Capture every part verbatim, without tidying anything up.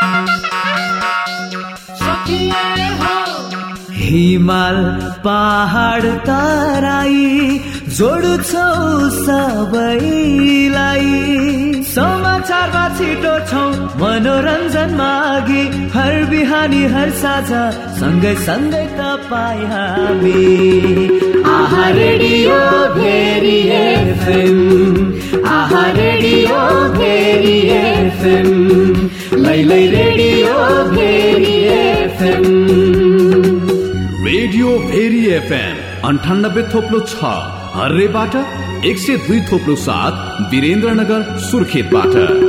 हिमाल पहाड तराई जोड्छौ सबैलाई समाचारमा छिटो छौ मनोरञ्जनमा अघि हर बिहानी हर साझा सँगै सँगै तपाईँ हामी आहा रेडियो भेरी एफएम आहा रेडियो भेरी एफएम लैलै radio Bheri FM radio Bheri FM अन्ठानब्बे थोप्लो छ हर्रेबाट एक सय दुई थोप्लो सात वीरेन्द्रनगर सुर्खेतबाट।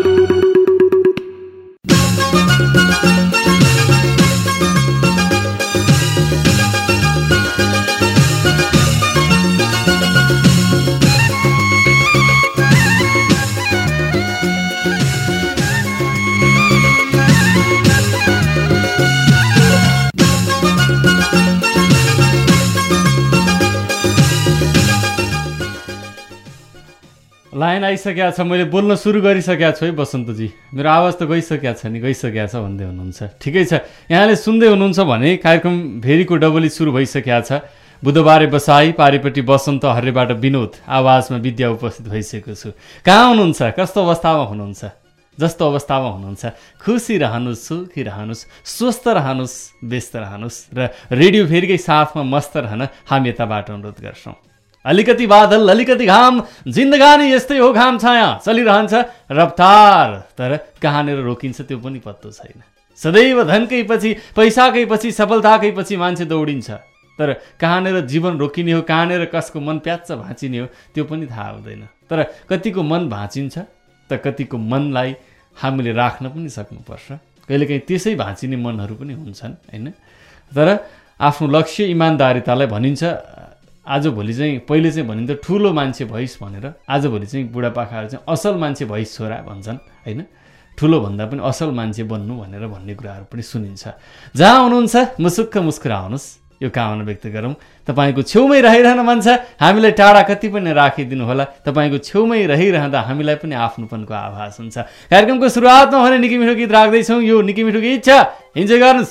लाइन आइसकेको छ, मैले बोल्न सुरु गरिसकेको छु है बसन्तजी, मेरो आवाज त गइसकेको छ नि, गइसकेको छ भन्दै हुनुहुन्छ। ठिकै छ, यहाँले सुन्दै हुनुहुन्छ भने कार्यक्रम भेरीको डबली सुरु भइसकेको छ। बुधबारे बसाई, पारिपट्टि बसन्त, हर्रेबाट विनोद, आवाजमा विद्या उपस्थित भइसकेको छु। कहाँ हुनुहुन्छ, कस्तो अवस्थामा हुनुहुन्छ? जस्तो अवस्थामा हुनुहुन्छ खुसी रहनुहोस्, सुखी रहनुहोस्, स्वस्थ रहनुहोस्, व्यस्त रहनुहोस् र रेडियो भेरीकै साथमा मस्त रहन हामी यताबाट अनुरोध गर्छौँ। अलिकति बादल, अलिकति घाम, जिन्दगानी यस्तै हो, घाम छाया चलिरहन्छ रफ्तार, तर कहाँनिर रोकिन्छ त्यो पनि पत्तो छैन। सदैव धनकै पछि, पैसाकै पछि, सफलताकै पछि मान्छे दौडिन्छ, तर कहाँनिर जीवन रोकिने हो, कहाँनिर कसको मन प्याच्च भाँचिने हो त्यो पनि थाहा हुँदैन। तर कतिको मन भाँचिन्छ त कतिको मनलाई हामीले राख्न पनि सक्नुपर्छ। कहिलेकाहीँ त्यसै भाँचिने मनहरू पनि हुन्छन् होइन। तर आफ्नो लक्ष्य इमान्दारितालाई भनिन्छ। आजभोलि चाहिँ पहिले चाहिँ भनिन्छ ठुलो मान्छे भइस् भनेर, आजभोलि चाहिँ बुढापाकाहरू चाहिँ असल मान्छे भइस् छोरा भन्छन् होइन। ठुलो भन्दा पनि असल मान्छे बन्नु भनेर भन्ने कुराहरू पनि सुनिन्छ। जहाँ हुनुहुन्छ मुसुक्क मुस्कुराउनुहोस्, यो कामना व्यक्त गरौँ। तपाईँको छेउमै रहिरहन मन छ, हामीलाई टाढा कति पनि राखिदिनु होला। तपाईँको छेउमै रहिरहँदा हामीलाई पनि आफ्नोपनको आभास हुन्छ। कार्यक्रमको सुरुवातमा भने निकै मिठो गीत राख्दैछौँ। यो निकै मिठो गीत छ, इन्जोय गर्नुहोस्।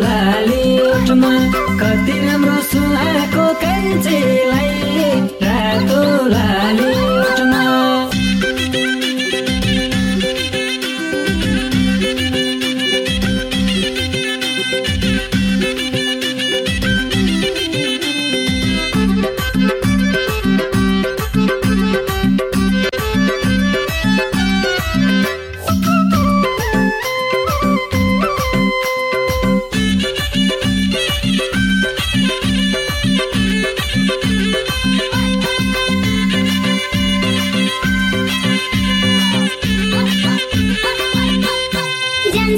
कति राम्रो सुहाएको कान्छीलाई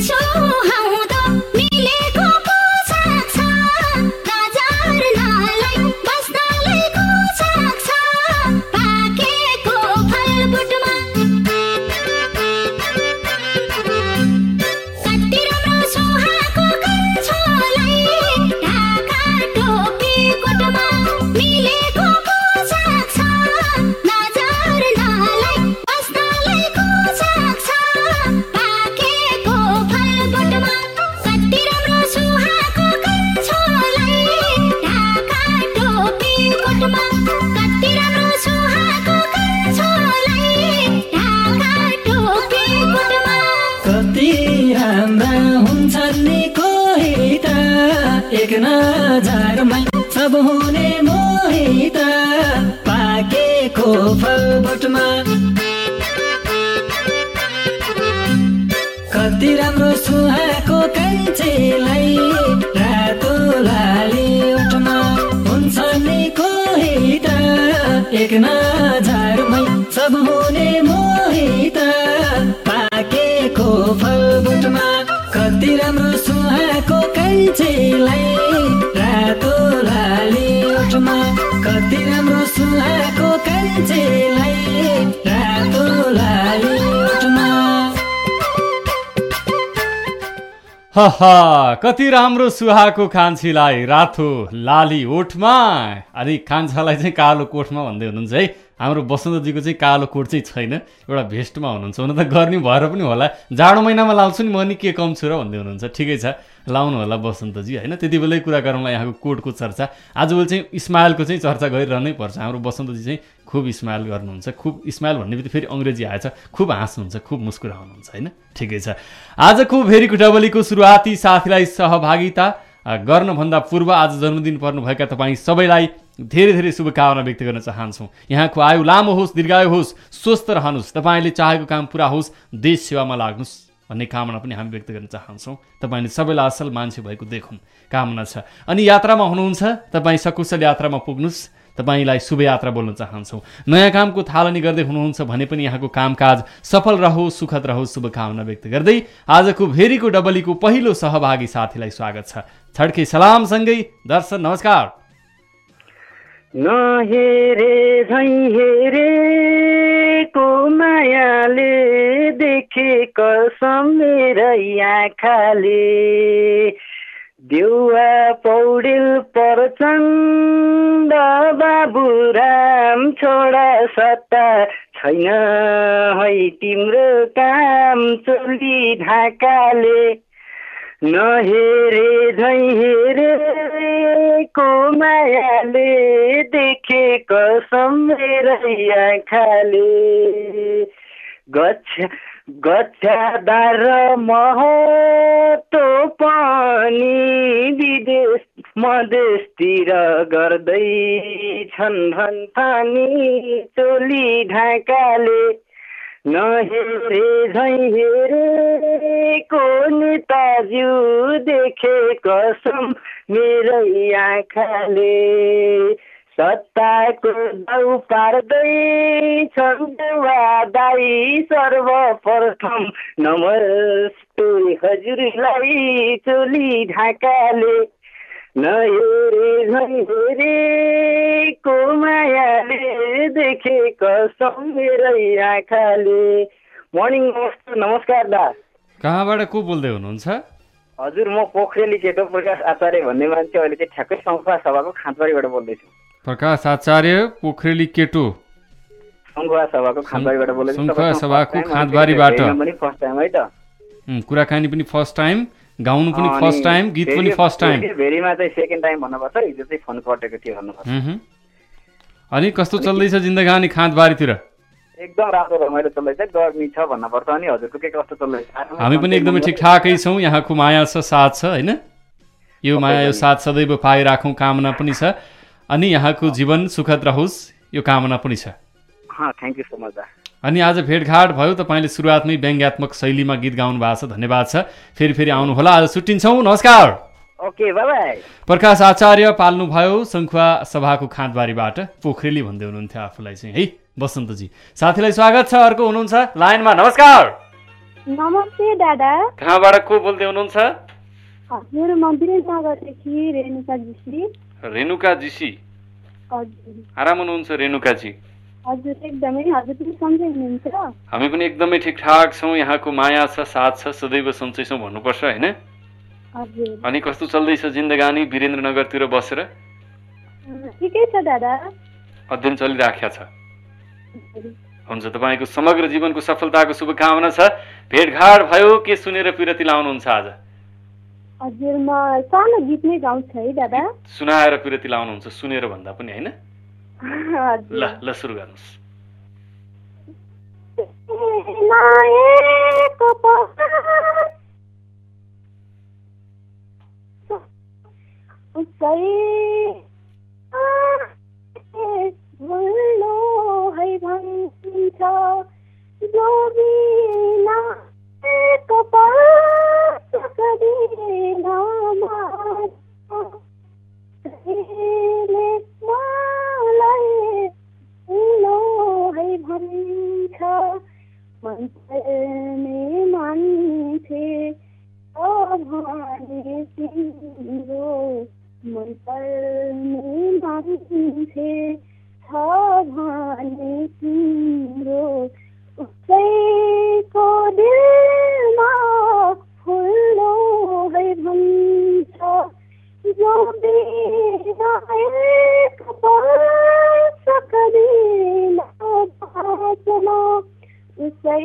एक नजरमै सब हुने मोहित पाकेको फल बोटमा कति राम्रो सुहाएको कान्छीलाई रातो लाली ओठमा हुन्छ नि कोही त एक नजरमै सब हुने मोहित पाकेको फल बोटमा कति राम्रो सुहाएको कान्छीलाई रातो लाली ओठमा कति राम्रो सुहाएको कान्छीलाई रातो लाली ओठमा हा हा कति राम्रो सुहाएको कान्छीलाई रातो लाली ओठमा। अनि कान्छालाई चाहिँ कालो कोठमा भन्दै हुनुहुन्छ है। हाम्रो बसन्तजीको चाहिँ कालो कोट चाहिँ छैन, एउटा भेस्टमा हुनुहुन्छ। हुन त गर्मी भएर पनि होला, जाडो महिनामा लाउँछु नि म नि के कम छु र भन्दै हुनुहुन्छ। ठिकै छ, लाउनु होला बसन्तजी होइन। त्यति बेलै कुरा गरौँला यहाँको कोटको चर्चा। आजभोलि चाहिँ इस्माइलको चाहिँ चर्चा गरिरहनै पर्छ। हाम्रो बसन्तजी चाहिँ खुब इस्माइल गर्नुहुन्छ। खुब इस्माइल भन्ने बित्तिकै फेरि अङ्ग्रेजी आएछ, खुब हाँस्नुहुन्छ, खुब मुस्कुराउनुहुन्छ होइन। ठिकै छ, आजको भेरीको डबलीको सुरुवाती साथीलाई सहभागिता गर्नभन्दा पूर्व आज जन्मदिन पर्नुभएका तपाईँ सबैलाई धेरै धेरै शुभकामना व्यक्त गर्न चाहन्छौँ। यहाँको आयु लामो होस्, दीर्घायु होस्, स्वस्थ रहनुहोस्, तपाईँले चाहेको काम पुरा होस्, देश सेवामा लाग्नुहोस् भन्ने कामना पनि हामी व्यक्त गर्न चाहन्छौँ। तपाईँले सबैलाई असल मान्छे भएको देखौँ कामना छ। अनि यात्रामा हुनुहुन्छ, तपाईँ सकुशल यात्रामा पुग्नुहोस्, तपाईँलाई शुभयात्रा बोल्न चाहन्छौँ। नयाँ कामको थालनी गर्दै हुनुहुन्छ भने पनि यहाँको कामकाज सफल रहोस्, सुखद रहोस्, शुभकामना व्यक्त गर्दै आजको भेरीको डबलीको पहिलो सहभागी साथीलाई स्वागत छ। छड्के सलामसँगै दर्शन नमस्कार। नहेरे झैँ हेरेको मायाले देखे कसम मेरै आँखाले देउवा पौडेल प्रचण्ड बाबुराम छोडा सत्ता छैन है तिम्रो काम चोली ढाकाले नहेरे झैँ हेरेको मायाले देखे कसम मेरै आँखाले गच्छा गच्छादार महतो पनि विदेश मधेसतिर गर्दैछन् भन्छन् चोली ढाकाले नहेरे झैँ हेरेको नेताज्यू देखे कसम मेरै आँखाले सत्ताको दाउ पार्दैछन् दाई सर्वप्रथम नमस्ते हजुरलाई चोली ढाकाले नहेरे झैँ हेरेको मायाले देखे कसम मेरै आँखाले। मर्निङ नमस्कार नमस्कार दा। कहाँबाट को बोल्दै हुनुहुन्छ? हजुर म पोखरेली केटो प्रकाश आचार्य भन्ने मान्छे अहिले चाहिँ ठ्याक्कै सङ्खुवा सभाको खाँदबारीबाट बोल्दैछु। प्रकाश आचार्य पोखरेली केटो सङ्खुवा सभाको खाँदबारीबाट बोल्दैछु। सङ्खुवा सभाको खाँदबारीबाट पनि फर्स्ट टाइम है त। कुराकानी पनि फर्स्ट टाइम, गाउनु पनि फर्स्ट टाइम, गीत पनि फर्स्ट टाइम। भेरीमा चाहिँ सेकेन्ड टाइम भन्नुपर्छ, हिजो चाहिँ फोन कटेको थियो भन्नुपर्छ। अनि कस्तो चल्दैछ जिन्दगानी खाँदबारीतिर? एकदम राम्रो रमाइलो चल्दैछ, गर्मी छ भन्नुपर्छ। अनि हजुरको के कस्तो चल्दैछ? हामी पनि एकदमै ठिकठाकै छौँ। यहाँको माया छ, साथ छ होइन। यो माया यो साथ सदैव पाइराखौँ कामना पनि छ। अनि यहाँको जीवन सुखद रहोस् यो कामना पनि छ। Thank you so much. अनि आज भेटघाट भयो, तपाईँले सुरुवातमै व्यङ्ग्यात्मक शैलीमा गीत गाउनु भएको छ, धन्यवाद छ। फेरि फेरि आउनुहोला, आज छुट्टिन्छौँ, नमस्कार। Okay bye bye. Prakash Acharya पाल्नुभयो सङ्खुवा सभाको खाँदबारीबाट, पोखरेली भन्दै हुनुहुन्थ्यो आफूलाई चाहिँ है बसन्तजी। साथीलाई स्वागत छ, अर्को हुनुहुन्छ लाइनमा, नमस्कार। नमस्ते दादा। कहाँबाट को बोल्दै हुनुहुन्छ? हजुर म विरेन्द्रनगरदेखि रेणुका जीसी। रेणुका जीसी, हजुर आराम हुनुहुन्छ रेणुकाजी? हजुर एकदमै। हजुर पनि सन्चै हुनुहुन्छ? हामी पनि एकदमै ठिकठाक छौँ। यहाँको माया छ, साथ छ, सदैव सन्चै छौँ भन्नुपर्छ होइन? हजुर। अनि कस्तो चल्दैछ जिन्दगानी वीरेन्द्रनगरतिर बसेर? ठिकै छ दादा। अध्ययन चलिराखेको छ? हुन्छ, तपाईँको समग्र जीवनको सफलताको शुभकामना छ। भेटघाट भयो, के सुनेर पिरती लाउनुहुन्छ आज? हजुर म सानो गीत नै गाउँछु है दादा। सुनाएर पिरती लाउनुहुन्छ, सुनेर भन्दा पनि होइन? हजुर ल ल सुरु गर्नुहोस्। है भन्छ जो बिना कपाल सक्दिन मलाई लो है भन्छ मन पर्ने मान्छे भने तिम्रो मन पर्ने मान्छे छ भने तिम्रो उसैको दिलमा फुल्लो है भन्छ जो बिना एक पल सक्दिन बाँच्न उसै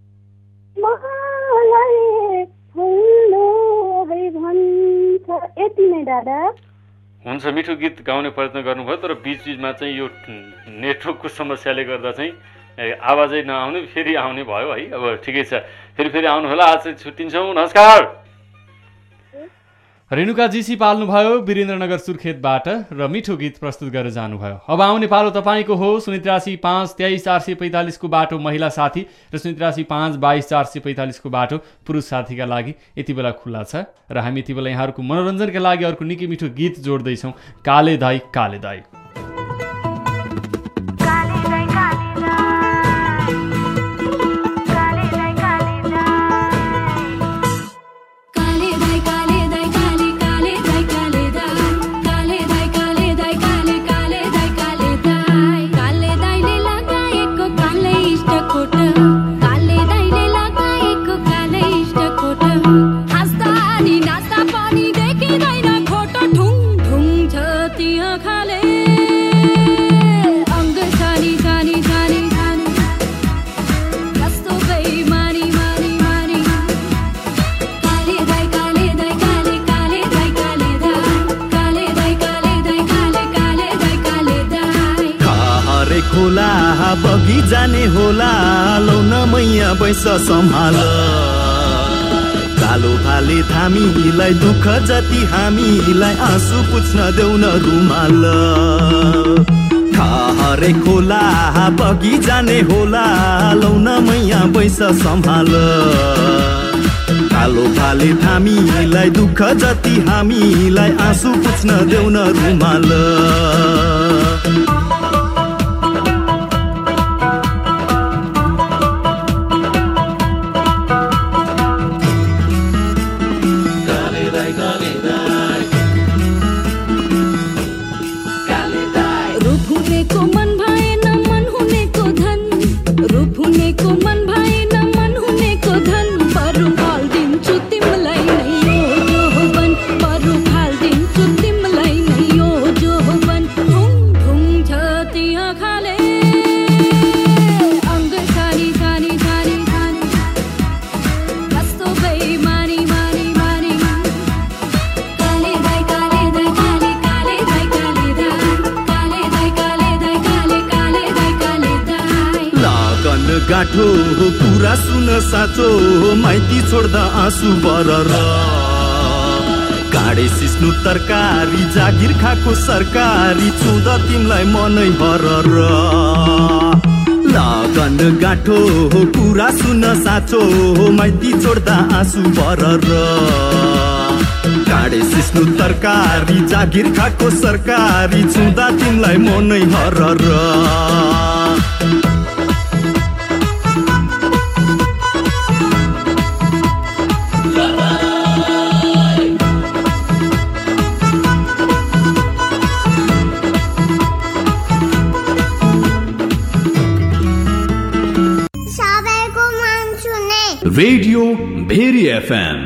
मलाई फुल्लो है भन्छ। यति नै दादा। हुन्छ, मिठो गीत गाउने प्रयत्न गर्नुभयो, तर बिच बिचमा चाहिँ यो नेटवर्कको समस्याले गर्दा चाहिँ आवाजै नआउने फेरि आउने भयो है। अब ठिकै छ, फेरि फेरि आउनु होला। आज चाहिँ छुट्टिन्छौँ, नमस्कार। रेणुका जीसी पाल्नुभयो वीरेन्द्रनगर सुर्खेतबाट र मिठो गीत प्रस्तुत गरेर जानुभयो। अब आउने पालो तपाईँको हो। शून्य त्रियासी पाँच तेइस चार सय पैँतालिसको बाटो महिला साथी र शून्य त्रियासी पाँच बाइस चार सय पैँतालिसको बाटो पुरुष साथीका लागि यति बेला खुल्ला छ र हामी यति बेला यहाँहरूको मनोरञ्जनका लागि अर्को निकै मिठो गीत जोड्दैछौँ। काले दाई काले दाई। बगी जाने होला लौन मैया बैस सम्हाल कालो भाले थामीलाई दुःख जति हामीलाई आँसु पुछ्न देऊ न रुमाल हरे खोला बगी जाने होला लौन मैया बैस सम्हाल कालो भाले थामीलाई दुःख जति हामीलाई आँसु पुछ्न देऊ न रुमाल गाठो कुरा सुन साँचो माइती छोड्दा आँसु बरर काँडे सिस्नु तरकारी जागिर खाको सरकारी छुँदा तिमलाई मनै हरर लगन गाठो कुरा सुन साँचो माइती छोड्दा आँसु बरर काँडे सिस्नु तरकारी जागिर खाको सरकारी छुँदा तिमलाई मनै हरर रेडियो भेरी एफएम।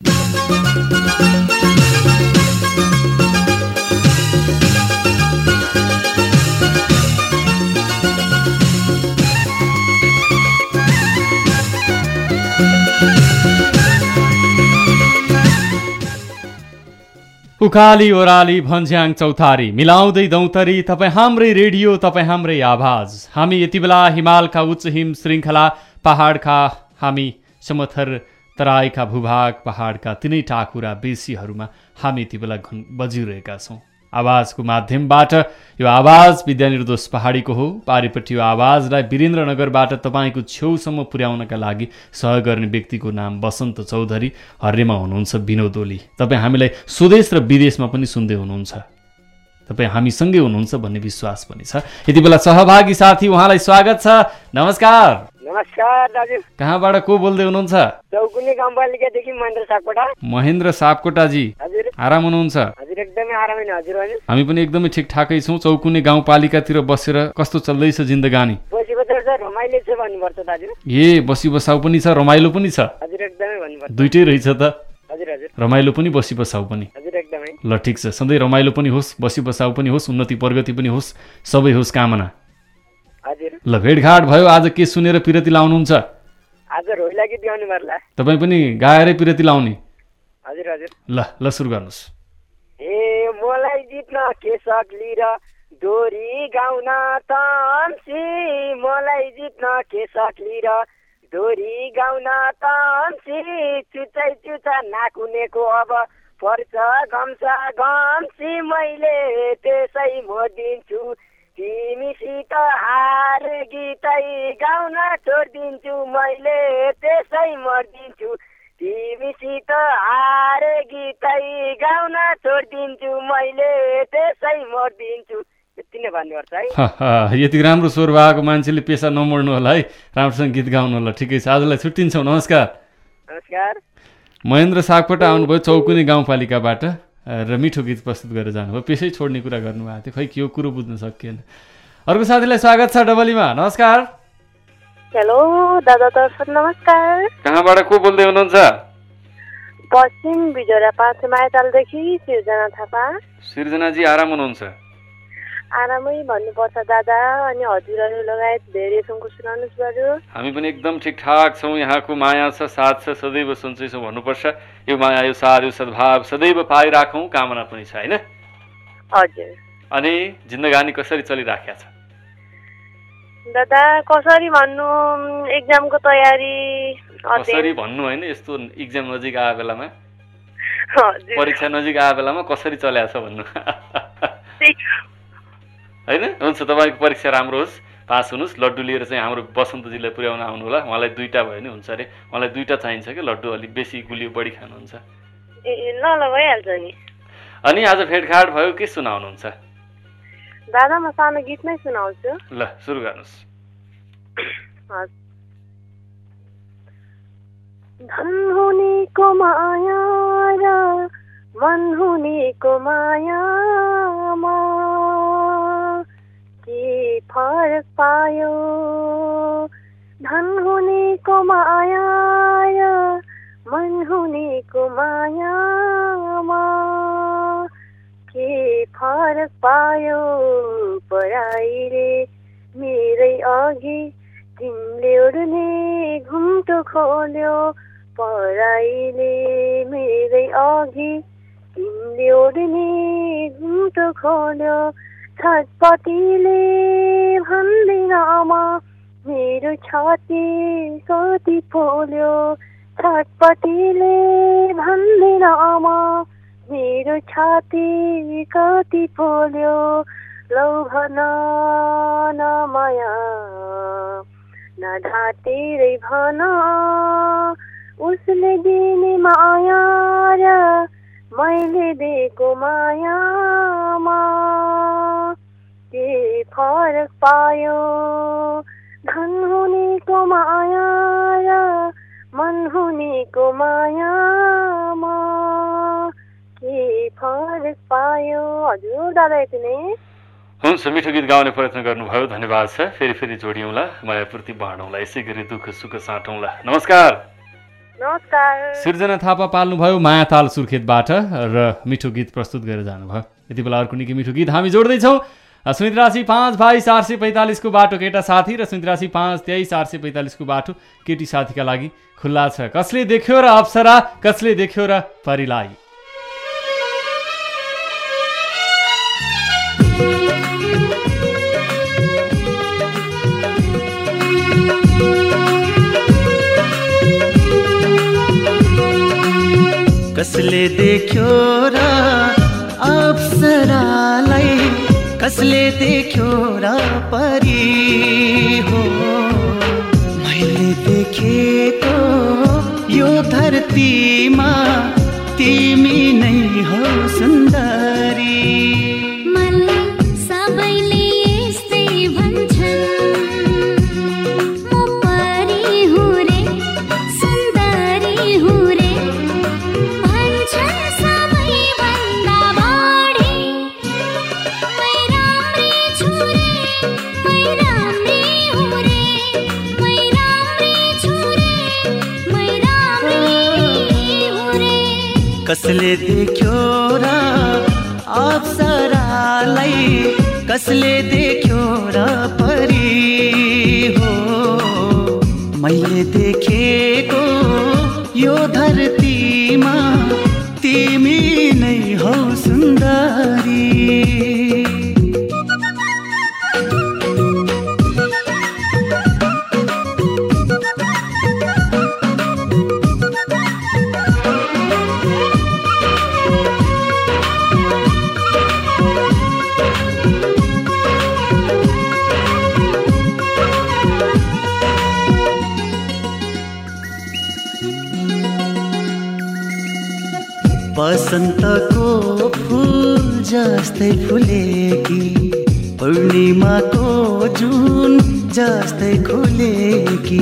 उकाली ओराली भन्ज्याङ चौतारी मिलाउँदै दौतरी तपाईँ हाम्रै रेडियो तपाईँ हाम्रै आवाज। हामी यति बेला हिमालका उच्च हिम श्रृङ्खला पहाडका हामी समथर तराईका भूभाग पहाडका तिनै टाकुरा बेसीहरूमा हामी यति बेला बजिरहेका छौँ। आवाजको माध्यमबाट यो आवाज विद्यानिर्दोष पहाडीको हो। पारिपट्टि यो आवाजलाई वीरेन्द्रनगरबाट तपाईँको छेउसम्म पुर्याउनका लागि सहयोग गर्ने व्यक्तिको नाम बसन्त चौधरी। हर्रेमा हुनुहुन्छ विनोद ओली। तपाईँ हामीलाई स्वदेश र विदेशमा पनि सुन्दै हुनुहुन्छ, तपाईँ हामीसँगै हुनुहुन्छ भन्ने विश्वास पनि छ। यति बेला सहभागी साथी उहाँलाई स्वागत छ। नमस्कार। नमस्कार दाजु। कहाँबाट को बोल्दै हुनुहुन्छ? चौकुने गाउँपालिकादेखि महेन्द्र सापकोटा। महेन्द्र सापकोटाजी, हजुर आराम हुनुहुन्छ? हजुर एकदमै आरामै न हजुर। होइन हामी पनि एकदमै ठिकठाकै छौँ। चौकुने गाउँपालिकातिर बसेर कस्तो चल्दैछ जिन्दगानी? बसी बसेर छ रमाइलो छ भन्नुपर्छ दाजु। ए बसी बसाउ पनि छ रमाइलो पनि छ? हजुर एकदमै भन्नुपर्छ। दुइटै रहेछ त? हजुर हजुर। रमाइलो पनि बसी बसाउ पनि? हजुर एकदमै। ल ठिक छ, सधैँ रमाइलो पनि होस्, बसी बसाउ पनि होस्, उन्नति प्रगति पनि होस्, सबै होस् कामना। हजुर। ल भेटघाट भयो, आज के सुनेर पिरती लाउनुहुन्छ? आज रोइला गीत गाउनु पर्ला। तपाईँ पनि गाएरै पिरती लाउने? हजुर हजुर। ल ल सुरु गर्नुहोस्। ए मलाई जित्न के सक्ली र दोरी गाउन तम्सी, मलाई जित्न के सक्ली र दोरी गाउन तम्सी, चुचाइ चुचा नाकुनेको अब पर्छ गम्सा गम्सी, मैले त्यसै म दिन्छु तिमीसित हार गीतै गाउन छोडिदिन्छु, मैले त्यसै मर्दिन्छु तिमीसित हार गीतै गाउन छोडिदिन्छु, मैले त्यसै मर्दिन्छु। यति नै भन्नुपर्छ है। यति राम्रो स्वर भएको मान्छेले पेसा नमोड्नु होला है, राम्रोसँग गीत गाउनु होला। ठिकै छ, आजलाई छुट्टिन्छौँ। नमस्कार। नमस्कार। महेन्द्र सापकोटा आउनुभयो चौकुने गाउँपालिकाबाट र मिठो गीत प्रस्तुत गरेर जानुभयो। पेसै छोड्ने कुरा गर्नुभएको थियो, खै के हो कुरो बुझ्न सकिएन। अर्को साथीलाई स्वागत छ डबलीमा। नमस्कार। हेलो दादा दर्शन नमस्कार। कहाँबाट को बोल्दै हुनुहुन्छ? पश्चिम बिजोरा पाँच माइतालदेखि सिर्जना थापा। सिर्जनाजी आराम हुनुहुन्छ? आरामै भन्नुपर्छ दादा। अनि हजुरहरू लगायत धेरै सुनको सुनाउनुहोस् बरु। हामी पनि एकदम ठिकठाक छौँ। यहाँको माया छ, साथ छ, सदैव सन्चै छौँ भन्नुपर्छ। यो माया, यो साथ, यो सद्भाव सदैव पाइराखौँ, कामना पनि छ होइन? हजुर। अनि जिन्दगानी कसरी चलिराखेको छ दादा? कसरी भन्नु, एक्जामको तयारी। कसरी भन्नु होइन, यस्तो एक्जाम नजिक आए बेलामा, परीक्षा नजिक आए बेलामा कसरी चलेको छ भन्नु होइन? हुन्छ, तपाईँको परीक्षा राम्रो होस्, पास हुनुहोस्। लड्डु लिएर चाहिँ हाम्रो बसन्तजीलाई पुर्याउन आउनु होला। उहाँलाई दुईवटा भयो नि हुन्छ अरे, उहाँलाई दुईवटा चाहिन्छ कि लड्डु, अलिक बेसी गुलियो बढी खानुहुन्छ। ए ल ल भइहाल्छ नि। अनि आज भेटघाट भयो, के सुनाउनुहुन्छ? दादा म सानो गीत नै सुनाउँछु। ल सुरु गर्नुहोस्। धन हुनेको माया र मन हुनेको मायामा के फरक पायो? धन हुनेको माया र मन हुनेको मायामा के फरक पायो? पराईले मेरै अघि तिमीले उड्ने घुम्टो खोल्यो, पराईले मेरै अघि तिमीले उड्ने घुम्टो खोल्यो। छटपटीले भन्दिन आमा मेरो छाती कति पोल्यो, छटपटीले भन्दिन आमा मेरो छाती कति पोल्यो। लौ भन न माया न ढाँटेरै भन, उसले दिने माया र मैले दिएको मायामा के फरक पायो? धन हुनेको माया र मन हुनेको मायामा के फरक पायो? हजुर दादा यति नै। हुन्छ, मिठो गीत गाउने प्रयत्न गर्नुभयो, धन्यवाद छ। फेरि फेरि जोडियौँला, मायापूर्ति बाँडौँला, यसै गरी दुःख सुख साटौँला। नमस्कार। नमस्कार। सृजना थापा पाल्नुभयो माया ताल सुर्खेतबाट र मिठो गीत प्रस्तुत गरेर जानुभयो। यति बेला अर्को निकै मिठो गीत हामी जोड्दैछौँ। सुनित्रासी पाँच बाइस चार सय पैँतालिसको बाटो केटा साथी र सुनित्रासी पाँच तेइस चार सय पैँतालिसको बाटो केटी साथीका लागि खुल्ला छ। कसले देख्यो र अप्सरा, कसले देख्यो र परिलाई। कसले देख्यो र अप्सरालाई, कसले देख्यो र परी हो। मैले देखेको यो धरतीमा तिमी नै हो सुन्दरी। कसले देख्यो र अप्सरालाई, कसले देख्यो र परी हो। मैले देखेको यो धरतीमा तिमी नै हौ सुन्दरी। बसन्तको फूल जस्तै फुलेकी, पूर्णिमाको जुन जस्तै खुलेकी।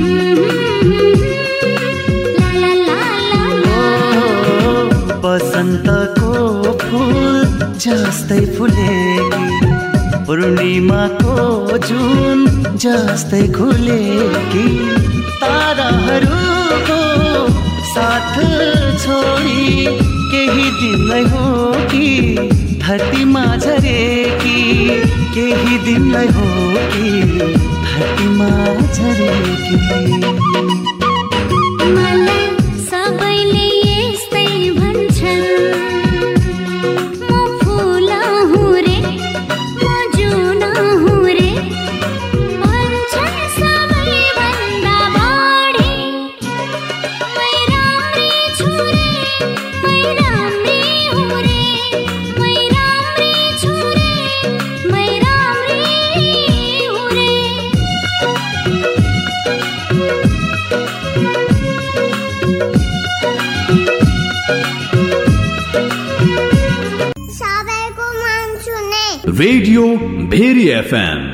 बसन्तको फूल जस्तै फुलेकी, पूर्णिमाको जुन जस्तै खुलेकी। ताराहरूको साथ छोडी केही दिनलाई हो कि धरतीमा झरेकी, केही दिनलाई हो कि धरतीमा झरेकी। सबैले यस्तै भन्छन्, म फुल हुँ रे, म जुन हुँ रे, भन्छन् सबैभन्दा बढी। मै राम्री छु रे, मै राम्री हुँ रे, मै राम्री छु रे, मै राम्री हुँ रे। सबैको मन सुने रेडियो भेरी एफएम।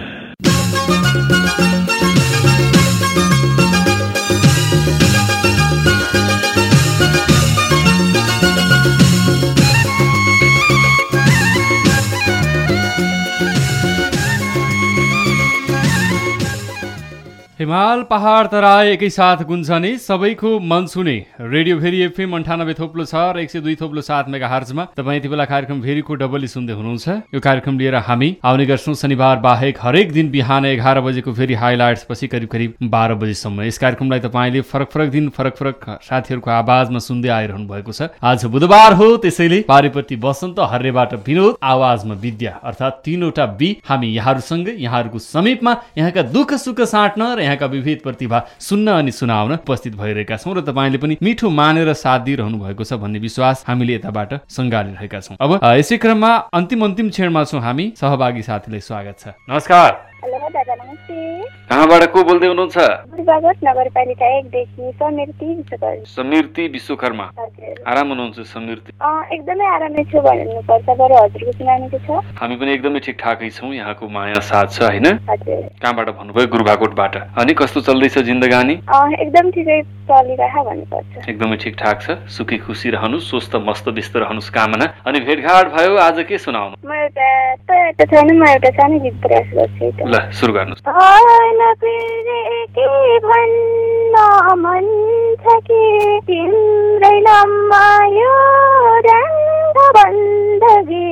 हिमाल पहाड तराई एकैसाथ गुन्जने सबैको मन सुने रेडियो भेरी एफएम अन्ठानब्बे थोप्लो छ र एक सय दुई थोप्लो सात मेगा हर्जमा तपाईँ यति बेला कार्यक्रम भेरीको डबली सुन्दै हुनुहुन्छ। यो कार्यक्रम लिएर हामी आउने गर्छौँ शनिबार बाहेक हरेक दिन बिहान एघार बजेको फेरि हाइलाइट्स पछि करिब करिब बाह्र बजीसम्म। यस कार्यक्रमलाई तपाईँले फरक फरक दिन फरक फरक साथीहरूको आवाजमा सुन्दै आइरहनु भएको छ। आज बुधबार हो, त्यसैले पारेपट्टि बसन्त, हर्रेबाट विनोद, आवाजमा विद्या अर्थात् तीनवटा बी हामी यहाँहरूसँगै यहाँहरूको समीपमा यहाँका दुःख सुख साट्न र यहाँका विविध प्रतिभा सुन्न अनि सुनाउन उपस्थित भइरहेका छौँ र तपाईँले पनि मिठो मानेर साथ दिइरहनु भएको छ भन्ने विश्वास हामीले यताबाट सङ्घालिरहेका छौँ। अब यसै क्रममा अन्तिम अन्तिम क्षणमा छौँ हामी। सहभागी साथीलाई स्वागत छ। नमस्कार। हेलो दादा, नमस्ते। कहाँबाट को बोल्दै हुनुहुन्छ? दुर्गावत नगरपालिका एकदेखि समीर्ति विश्वकर्मा। समीर्ति विश्वकर्मा। आराम हुनुहुन्छ समीर्ति? एकदमै आरामै छु भन्नुपर्छ, बरु हजुरको सुनाउनुको छ? हामी पनि एकदमै ठिकठाकै छौँ, यहाँको माया साथ छ होइन? हजुर। कहाँबाट भन्नुभयो? गुरुभाकोटबाट। अनि कस्तो चल्दैछ जिन्दगानी? एकदम ठिकै चलिरहेको भन्नुपर्छ। एकदमै ठिकठाक छ, सुखी खुसी रहनु, स्वस्थ मस्त व्यस्त रहनुस् कामना। अनि भेटघाट भयो, आज के सुनाउनु? म एउटा त एउटा छैन, म एउटा सानो गीत प्रयास गर्छु। ल सुरु गर्नुहोस्। भन्न मन छ कि तिम्रै नाममा यो रङ्ग बन्दगी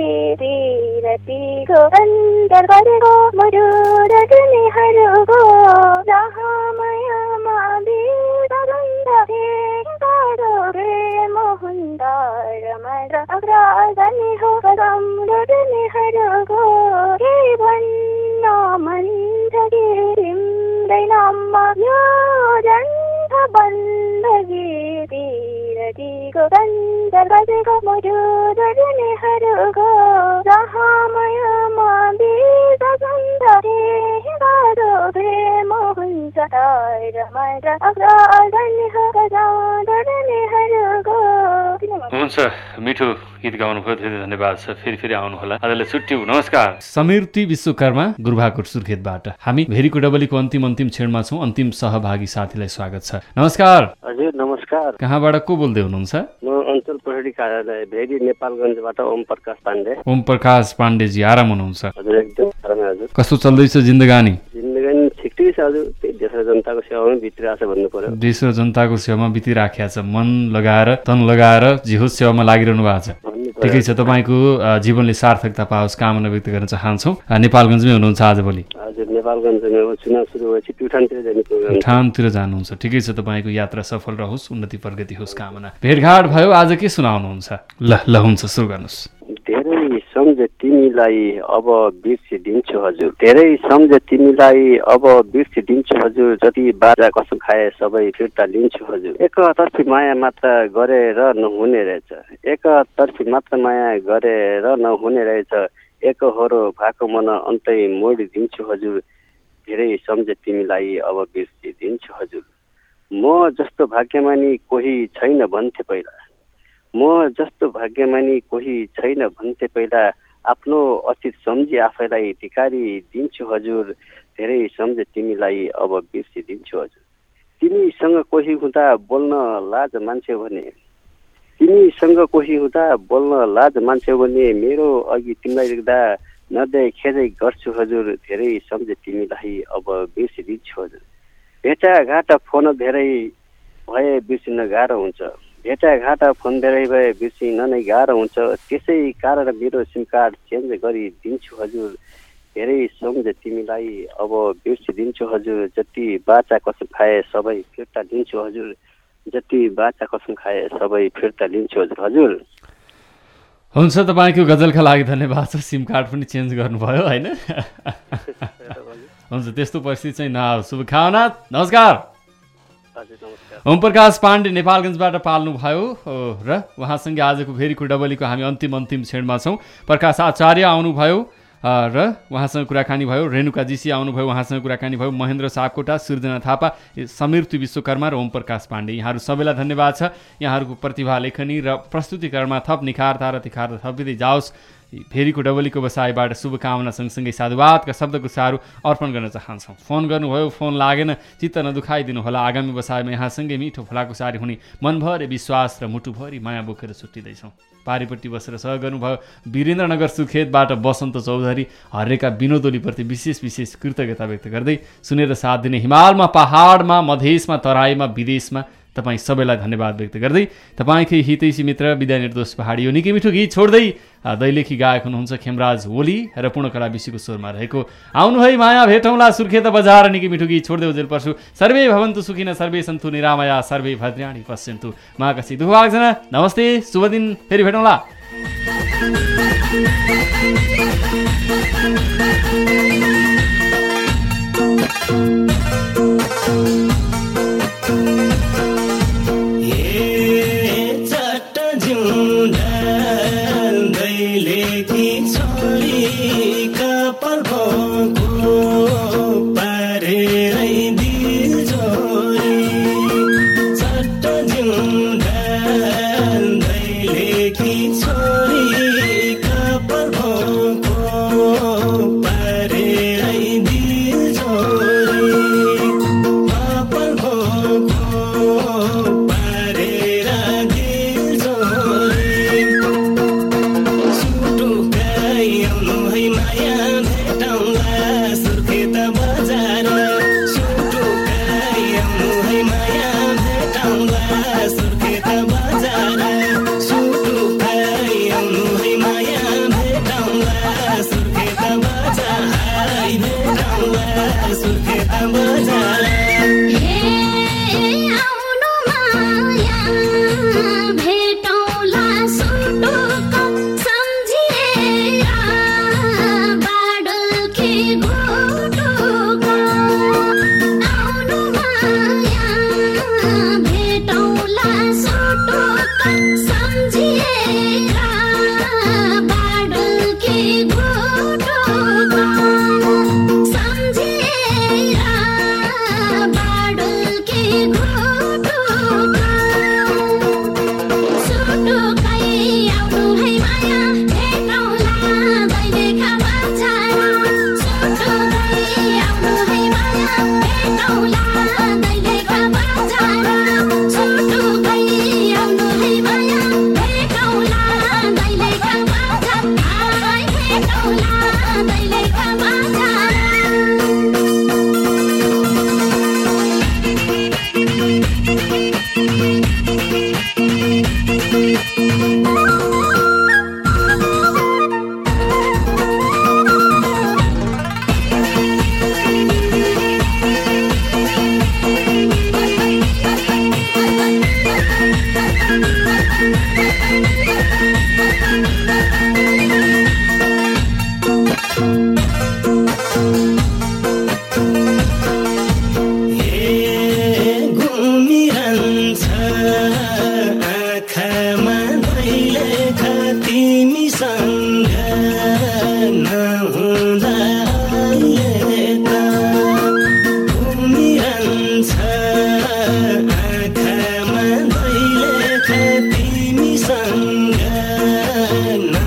रतिको अन्तर गरेको मधुर तिमीहरूको रहमयमा बिरगन्ध गाडो प्रेम हुँदा रमाइलो अग्रगनी हो राम्रो तिमीहरूको के भन्न मन छ कि तिम्रै नाममा यो रङ्ग बन्दगी रतिको अन्तर गरेको मधुर तिमीहरूको रहमयमा बिरगन्ध गाडो प्रेम हुन्छ रमाइलो अग्रगनी हो राम्रो तिमीहरूको। हुन्छ मिठो गीत गाउनुभयो, धेरै धन्यवाद छ। फेरि फेरि आउनुहोला। आजलाई छुट्यौँ, नमस्कार। समीर्ति विश्वकर्मा गुरुभाकोट सुर्खेतबाट। हामी भेरीको डबलीको अन्तिम अन्तिम क्षणमा छौँ। अन्तिम सहभागी साथीलाई स्वागत छ। नमस्कार। हजुर नमस्कार। कहाँबाट को बोल्दै हुनुहुन्छ? म अञ्चल प्रहरी कार्यालय भेरी नेपालगञ्जबाट ओम प्रकाश पाण्डे। ओम प्रकाश पाण्डेजी, आराम हुनुहुन्छ? हजुर एकदम आराम। हजुर कस्तो चल्दैछ जिन्दगानी? जिन्दगानी ठिकै छ हजुर, त्यही देश र जनताको सेवामा बितिरहेको छ भन्नु पर्यो। देश र जनताको सेवामा बितिराखेको छ, मन लगाएर तन लगाएर जे होस् सेवामा लागिरहनु भएको छ। ठिकै छ, तपाईँको जीवनले सार्थकता पाओस् कामना व्यक्त गर्न चाहन्छौँ। नेपालगञ्जमै हुनुहुन्छ आजभोलि? हजुर नेपालगञ्जमै हो। चुनाव सुरु भएपछि प्युठानतिर जाने प्रोग्राम। प्युठानतिर जानुहुन्छ, ठिकै छ। तपाईँको यात्रा सफल रहोस्, उन्नति प्रगति होस् कामना। भेटघाट भयो, आज के सुनाउनुहुन्छ? ल ल हुन्छ, सुरु गर्नुहोस्। धेरै सम्झे तिमीलाई अब बिर्सिदिन्छु हजुर, धेरै सम्झे तिमीलाई अब बिर्सिदिन्छु हजुर, जति बाजा कसम खाए सबै फिर्ता लिन्छु हजुर। एकतर्फी माया मात्र गरेर नहुने रहेछ, एकतर्फी मात्र माया गरेर नहुने रहेछ, एकहोरो भएको मन अन्तै मोडिदिन्छु हजुर, धेरै सम्झे तिमीलाई अब बिर्सिदिन्छु हजुर। म जस्तो भाग्यमानी कोही छैन भन्थे पहिला, म जस्तो भाग्यमानी कोही छैन भन्थे पहिला, आफ्नो अतीत सम्झी आफैलाई धिकारी दिन्छु हजुर, धेरै सम्झे तिमीलाई अब बिर्सिदिन्छु हजुर। तिमीसँग कोही हुँदा बोल्न लाज मान्छे भने, तिमीसँग कोही हुँदा बोल्न लाज मान्छे भने, मेरो अघि तिमीलाई देख्दा नदेखेरै गर्छु हजुर, धेरै सम्झे तिमीलाई अब बिर्सिदिन्छु हजुर। भेटाघाट फोन धेरै भए बिर्सिन गाह्रो हुन्छ, भेटाघाट फोन धेरै भए बिर्सिन नै गाह्रो हुन्छ, त्यसै कारण मेरो सिम कार्ड चेन्ज गरिदिन्छु हजुर, धेरै सम्झे तिमीलाई अब बिर्सिदिन्छु हजुर, जति बाचा कसम खाए सबै फिर्ता लिन्छु हजुर, जति बाचा कसम खाए सबै फिर्ता लिन्छु हजुर। हजुर हुन्छ, तपाईँको गजलका लागि धन्यवाद छ। सिम कार्ड पनि चेन्ज गर्नुभयो होइन? हुन्छ, त्यस्तो परिस्थिति चाहिँ नआओस्, शुभकामना। नमस्कार। ओम प्रकाश पाण्डे नेपालगञ्जबाट पाल्नुभयो र उहाँसँगै आजको भेरीको डबलीको हामी अन्तिम अन्तिम क्षणमा छौँ। प्रकाश आचार्य आउनुभयो र उहाँसँग कुराकानी भयो, रेणुकाजीसी आउनुभयो, उहाँसँग कुराकानी भयो, महेन्द्र सापकोटा, सृजना थापा, समीर्ति विश्वकर्मा र ओम प्रकाश पाण्डे, यहाँहरू सबैलाई धन्यवाद छ। यहाँहरूको प्रतिभा लेखनी र प्रस्तुतिकरणमा थप निखारता र तिखारता थपिँदै जाओस्। भेरीको डबलीको बसाइबाट शुभकामना सँगसँगै साधुवादका शब्दगुच्छाहरू अर्पण गर्न चाहन्छौँ। फोन गर्नुभयो, फोन लागेन, चित्त नदुखाइदिनु होला। आगामी बसाइमा यहाँसँगै मिठो फलाकुसारी हुने मनभरि विश्वास र मुटुभरि माया बोकेर छुट्टिँदैछौँ। पारिपट्टि बसेर सह गर्नुभयो वीरेन्द्रनगर सुर्खेतबाट बसन्त चौधरी, हरेका विनोदोलीप्रति विशेष विशेष कृतज्ञता व्यक्त गर्दै सुनेर साथ दिने हिमालमा, पहाडमा, मधेसमा, तराईमा, विदेशमा तपाईँ सबैलाई धन्यवाद व्यक्त गर्दै तपाईँकै हितैषी मित्र विद्या निर्दोष पहाडी यो निकै मिठो गीत छोड्दै दैलेखी गायक हुनुहुन्छ खेमराज ओली र पूर्णकला विषीको स्वरमा रहेको आउनु है माया भेटौँला सुर्खेत बजार निकै मिठो गीत छोड्दै उजेल पर्छु। सर्वे भवन्तु सुखिन, सर्वे सन्तु निरामया, सर्वे भद्राणि पश्यन्तु मा कसै दुःख लाग्दैन। नमस्ते, शुभ दिन, फेरि भेटौँला। छोरी कपाल भोको परेर भेटौँला सुर्खेत बजार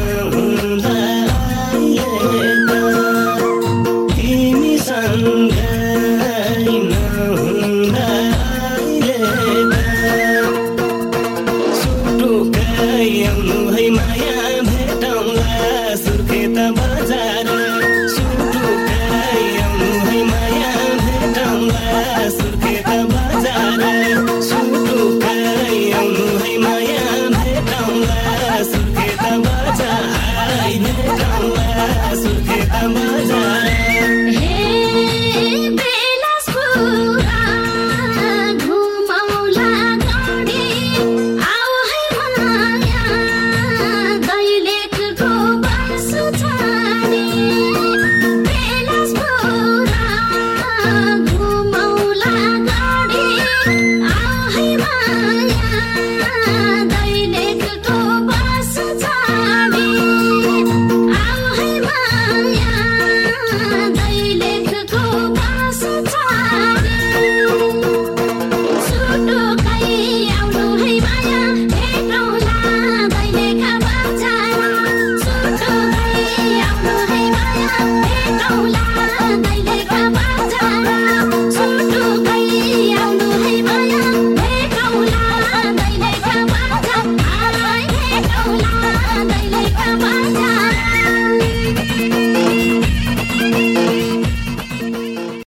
तिमीसँग